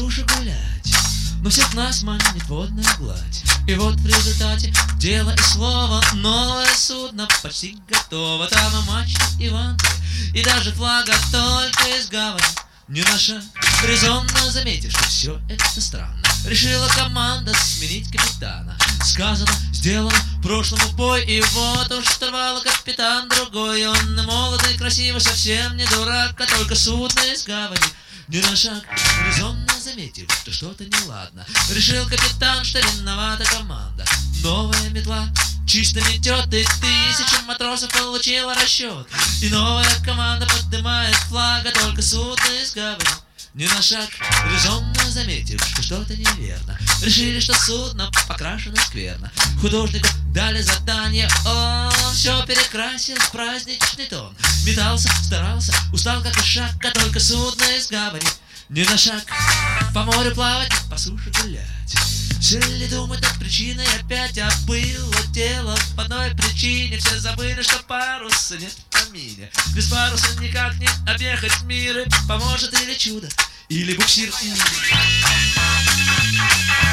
суше гулять, но всех нас манит водная гладь. И вот в результате дело и слово, новое судно почти готово. Там и мачта, и ванты, и даже флага только из гавани. Не наша резонно заметив, что все это странно. Решила команда сменить капитана. Сказано, сделано, прошлому бой. И вот уж штурвала капитан другой. Он молодой, красивый, совсем не дурак, а только судно из гавани. Не на шаг, резонно заметив, что что-то неладно, решил капитан, что виновата команда. Новая метла чисто метет, и 1000 матросов получила расчет. И новая команда поднимает флаг, а только судно из гавани. Не на шаг, резонно заметив, что что-то неверно, решили, что судно покрашено скверно. Художнику дали задание, он все перекрасил в праздничный тон. Метался, старался, устал как ишак, а только судно из гавани. Не на шаг, по морю плавать, по суше гулять. Все ли думают над причиной опять, а было дело по одной причине. Все забыли, что паруса нет в помине. Без паруса никак не объехать мир. И поможет или чудо, или буксир.